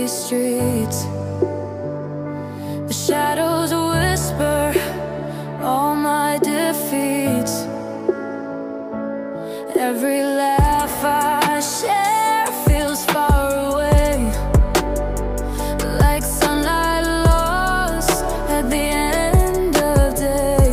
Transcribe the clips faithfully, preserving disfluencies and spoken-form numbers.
empty streets. The shadows whisper all my defeats. Every laugh I share feels far away, like sunlight lost at the end of day.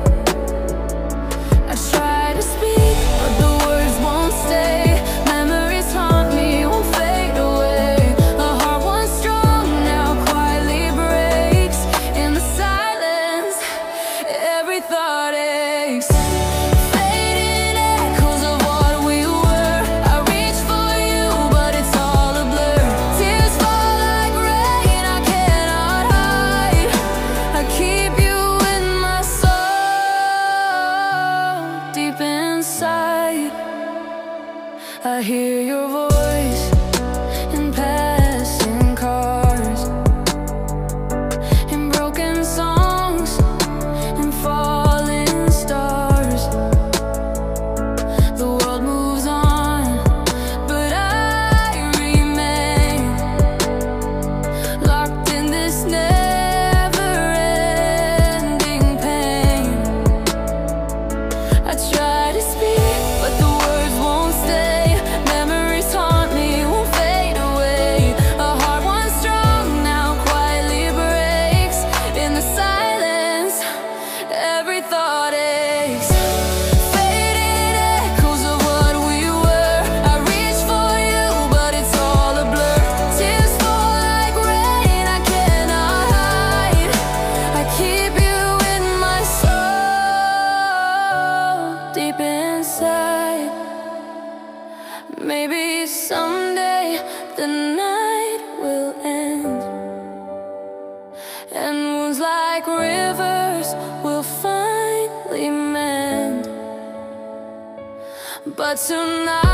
I try to speak, but the words won't stay. Memories haunt me, won't fade away. A heart once strong now quietly breaks. In the silence, every thought aches. I hear your voice in passing cars, in broken songs, in falling stars. The world moves on, but I remain locked in this never-ending pain. I try to speak, but the words won't stay. Maybe someday the night will end, and wounds like rivers will finally mend. But tonight